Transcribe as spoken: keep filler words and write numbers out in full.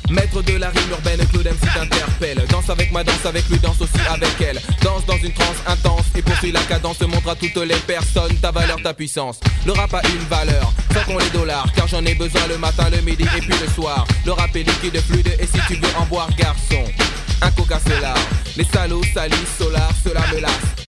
Maître de la rime urbaine, Claude M C t'interpelle. Danse avec ma danse, avec lui, danse aussi avec elle. Danse dans une transe intense et poursuit la cadence. Montre à toutes les personnes ta valeur, ta puissance. Le rap a une valeur, sans qu'on les dollars. Car j'en ai besoin le matin, le midi et puis le soir. Le rap est liquide, fluide et si tu veux en boire garçon, un coca c'est l'art. Les salauds salissent solar, cela me lasse.